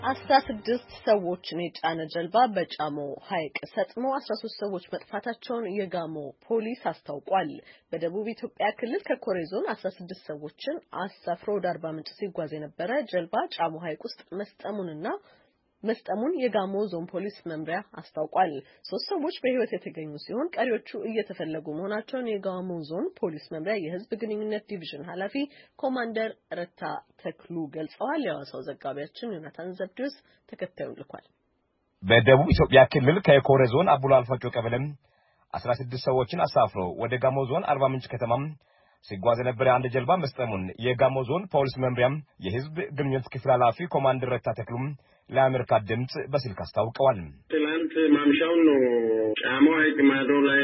16 ሰዎችን የጫነ ጀልባ በጫሞ ሐይቅ ሰጥሞ 13 ሰዎች መጥፋታቸውን የጋሞ ፖሊስ አስታውቋል። በደቡብ ኢትዮጵያ ክልል ከኮሬ ዞን 16 ሰዎችን አሳፍሮ ወደ አርባ ምንጭ ሲጓዝ የነበረ ጀልባ ጫሞ ሐይቅ ውስጥ መስጠሙን የጋሞ ዞን ፖሊስ መምሪያ አስታውቋል። 3 ሰዎች በህይወት የተገኙ ሲሆን ቀሪዎቹ እየተፈለጉ መሆናቸውን የጋሞ ዞን ፖሊስ መምሪያ የህዝብ ግንኙነት ዲቪዥን ኃላፊ ኮማንደር ረታ ተክሉ ገልጸዋል። የሐዋሳው ዘጋቢያችን ዮናታን ዘብዲዮስ ተከታዩን ልኳል። በደቡብ ኢትዮጵያ ክልል ከኮሬ ዞን አቡሎ አልፋጮ ቀበሌ 16 ሰዎችን አሳፍሮ ወደ ጋሞ ዞን አርባ ምንጭ ከተማ ሲጓዝ የነበረ አንድ ጀልባ መስጠሙን የጋሞ ዞን ፖሊስ መምሪያም የህዝብ ግንኙነት ክፍል ኃላፊ ኮማንደር ረታ ተክሉ ለአሜሪካ ድምጽ በስልክ አስታውቀዋል። ትላንት ማምሻውን ነው ጫሞ ሐይቅ ማዶ ላይ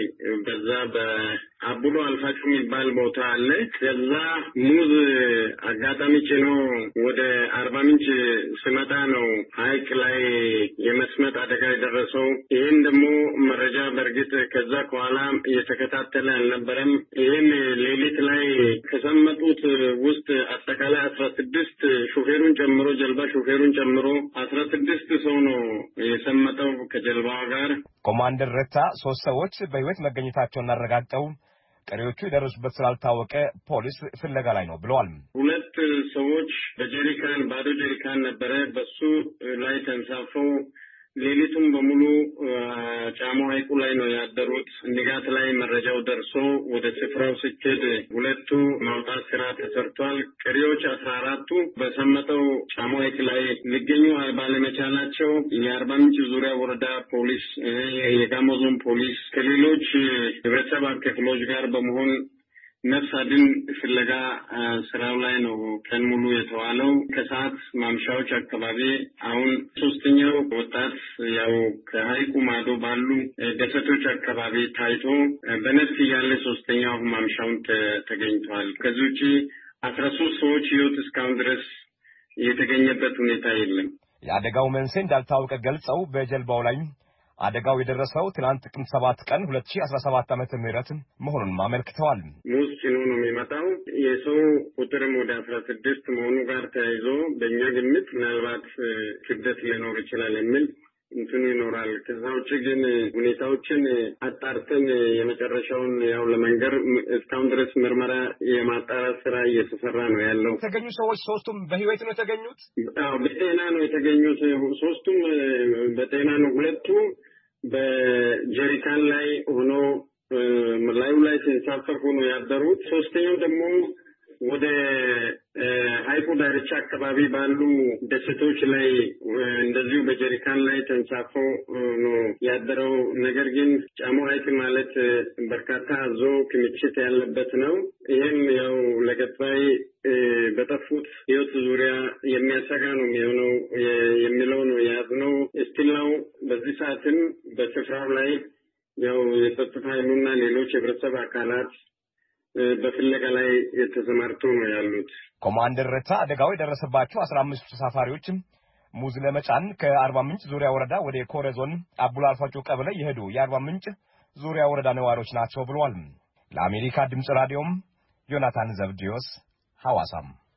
በዛ በአቡሎ አልፋጮ የሚባል ቦታ አለ። ከዛ ሙዝ አጋጣሚ ጭኖ ወደ አርባ ምንጭ ሲመጣ ነው ሐይቅ ላይ የመስመጥ አደጋ የደረሰው። ይሄን ደግሞ መረጃ በርግጥ ከዛ በኋላ እየተከታተለ አልነበረም። ይሄን ሌሊት ላይ ከሰመጡት ውስጥ አጠቃላይ 16 ሹፌሩን ጨምሮ ጀልባ ሹፌሩን ጨምሮ 16 ሰው ነው የሰመጠው ከጀልባው ጋር። ኮማንደር ረታ 3 ሰዎች በህይወት መገኘታቸውን አረጋግጠው ቀሪዎቹ የደረሱበት ስላልታወቀ ፖሊስ ፍለጋ ላይ ነው ብለዋል። 2 ሰዎች በጀሪካን ባዶ ጀሪካን ነበረ በሱ ላይ ተንሳፈው ሌሊቱን በሙሉ ጫሞ ሐይቁ ላይ ነው ያደሩት። ንጋት ላይ መረጃው ደርሶ ወደ ስፍራው ሲኬድ 2ቱ ማውጣት ስራ ተሰርቷል። ቀሪዎች 14ቱ በሰመጠው ጫሞ ሐይቅ ላይ ሊገኙ ባለመቻላቸው የአርባ ምንጭ ዙሪያ ወረዳ ፖሊስ፣ የጋሞ ዞን ፖሊስ ከሌሎች ህብረተሰብ ክፍሎች ጋር በመሆን ነፍስ አድን ፍለጋ ስራው ላይ ነው ቀን ሙሉ የተዋለው። ከሰዓት ማምሻዎች አካባቢ አሁን 3ኛው ወጣት ያው ከሐይቁ ማዶ ባሉ ደሴቶች አካባቢ ታይቶ በነፍስ ያለ 3ኛው ማምሻውን ተገኝቷል። ከዚህ ውጪ 13 ሰዎች ህይወት እስካሁን ድረስ የተገኘበት ሁኔታ የለም። የአደጋው መንስኤ እንዳልታወቀ ገልጸው በጀልባው ላይ አደጋው የደረሰው ትናንት ጥቅምት 7 ቀን 2017 ዓ.ም መሆኑን አመልክተዋል። ሙዝ ጭኖ ነው የሚመጣው። የሰው ቁጥርም ወደ 16 መሆኑ ጋር ተያይዞ በእኛ ግምት ምናልባት ክብደት ሊኖር ይችላል የሚል እንትኑ ይኖራል። ከዛ ውጭ ግን ሁኔታዎችን አጣርተን የመጨረሻውን ያው ለመንገር እስካሁን ድረስ ምርመራ የማጣራት ስራ እየተሰራ ነው ያለው። የተገኙ ሰዎች 3ቱም በህይወት ነው የተገኙት? አዎ በጤና ነው የተገኙት። 3ቱም በጤና ነው። 2ቱ በጀሪካን ላይ ሆኖ ላዩ ላይ ሲንሳፈፉ ነው ያደሩት። 3ኛው ደግሞ ወደ ሐይቁ ዳርቻ አካባቢ ባሉ ደሴቶች ላይ እንደዚሁ በጀሪካን ላይ ተንሳፎ ነው ያደረው። ነገር ግን ጫሞ ሐይቅ ማለት በርካታ አዞ ክምችት ያለበት ነው። ይህም ያው ለቀጣይ በጠፉት ህይወት ዙሪያ የሚያሰጋ ነው የሚሆነው የሚለው ነው የያዝነው። እስቲላው በዚህ ሰዓትም በስፍራው ላይ ያው የጸጥታ ኃይሉና ሌሎች የህብረተሰብ አካላት በፍለጋ ላይ የተሰማርቶ ነው ያሉት። ኮማንደር ረታ አደጋው የደረሰባቸው 15 ተሳፋሪዎች ሙዝ ለመጫን ከአርባ ምንጭ ዙሪያ ወረዳ ወደ ኮሬ ዞን አቡሎ አልፋጮ ቀበሌ የሄዱ የአርባ ምንጭ ዙሪያ ወረዳ ነዋሪዎች ናቸው ብለዋል። ለአሜሪካ ድምጽ ራዲዮም ዮናታን ዘብዲዮስ ሐዋሳም